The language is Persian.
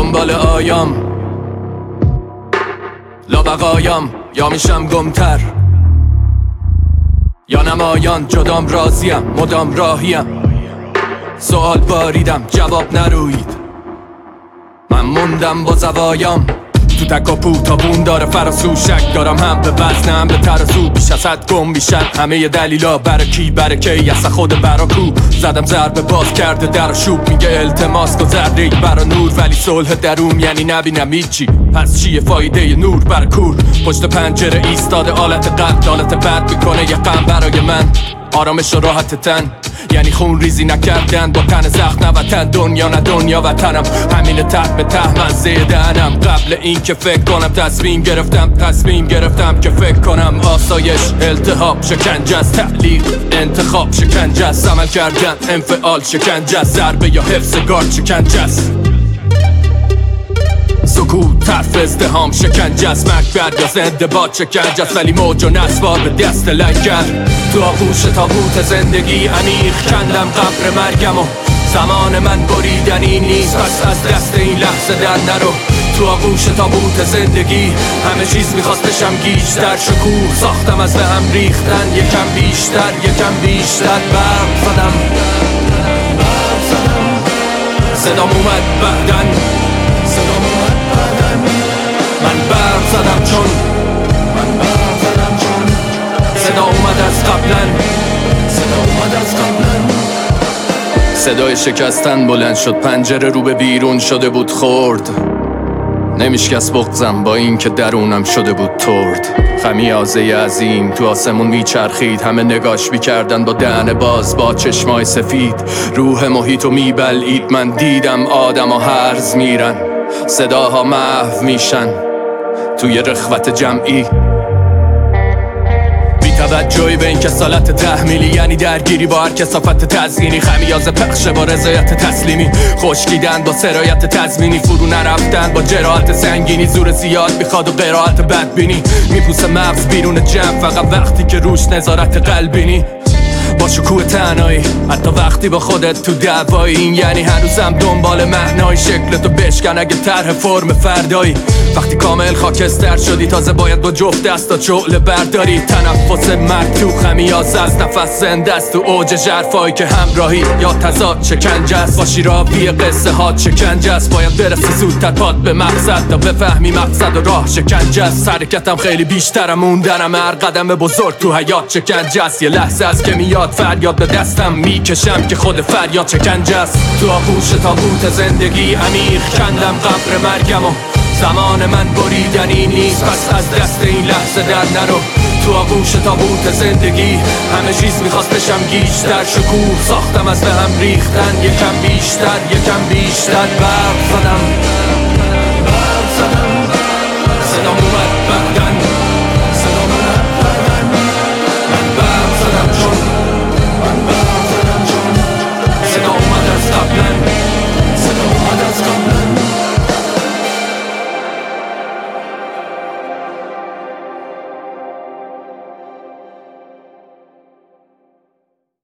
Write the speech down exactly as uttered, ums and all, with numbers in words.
دنبال آیام لابقایم، یا میشم گمتر یا نمایان، جدام راضیم مدام راهیم. سوال باریدم جواب نروید، من موندم با زوایم. تو تکاپو تابون داره فراسو، شک دارم هم به وزن هم به ترازو. بیش از حد گم بیشن همه ی دلیلا، برا کی برا کی اصلا خود برا کو. زدم ضربه باز کرده در شوب، میگه التماس کن ذره برا نور، ولی صلح درون یعنی نبینم هیچی. پس چیه فایده نور برا کور؟ پشت پنجره ایستاده آلت قلب، آلت بد میکنه یه غم برای من. آرامش و راحت تن یعنی خون ریزی نکردن با تن زخم، نه وطن دنیا نه دنیا وطنم. همین ته به ته من زیدنم. قبل این که فکر کنم تصمیم گرفتم، تصمیم گرفتم که فکر کنم. آسایش التهاب شکنجه است، تعلیق انتخاب شکنجه است، عمل کردن انفعال شکنجه است، ضربه یا حفظ گارد شکنجه است. سکوت طرف ازدهام شکنجه است، مکبر یا زنده باد شکنجه است، ولی موج و نسوار به دست لنگر. تو آغوش تابوت زندگی عمیق کندم قبر مرگم و زمان من بریدنی نیست، پس از دست این لحظه در نرو. تو آغوش تابوت زندگی همه چیز میخواست بشم گیج، در شکوه ساختم از به هم ریختن، یکم بیشتر یکم بیشتر. برق زدم صدام اومد بعدن، من برق زدم چون من برق زدم چون صدا اومد از قبلن، صدا اومد از قبلن. صدای شکستن بلند شد، پنجره رو به بیرون شده بود خورد. نمیشکست بغضم با این که درونم شده بود ترد. خمیازه عظیم تو آسمون میچرخید، همه نگاش میکردن با دهن باز با چشمای سفید. روح محیطو میبلعید، من دیدم آدم ها هرز میرن، صداها محو میشن توی رخوت جمعی. بی توجهی به این کسالت تحمیلی، یعنی درگیری با هر کثافت تزیینی. خمیازه پخشه با رضایت تسلیمی، خشکیدن با سرایت تضمینی. فرو نرفتن با جراحت سنگینی، زور زیاد میخواد و قرائت بدبینی. میپوسه مغز بیرون جمع فقط وقتی که روش نظارت قلبینی. با شکوه تنهایی حتی وقتی با خودت تو دعوایی، این یعنی هنوزم دنبال معنای شکلتو بشکن اگه طرح فرم فردایی. وقتی کامل خاکستر شدی تازه باید با جفت دستا شعله برداری. تنفس مرگ تو خمیازه از نفس زنده است، تو اوج ژرفایی که همراهی یا تضاد شکنجه است. با شیراوی قصه هات شکنجه است، باید برسه زودتر پاد به مقصد تا بفهمی مقصد و راه شکنجه است. حرکتم خیلی بیشترم موندنم، هر قدم بزرگ تو حیات شکنجه است. یه لحظه از که میاد فریاد به دستم میکشم که خود فریاد شکنجه است. تو آغوش تابوت زندگی عمیق کندم قبر مرگم و زمان من بریدنی نیست، پس از دست این لحظه در نرو. تو آغوش تابوت زندگی همه چیز میخواست بشم گیج، در شکوه ساختم از به هم ریختن، یکم بیشتر یکم بیشتر. برق زدم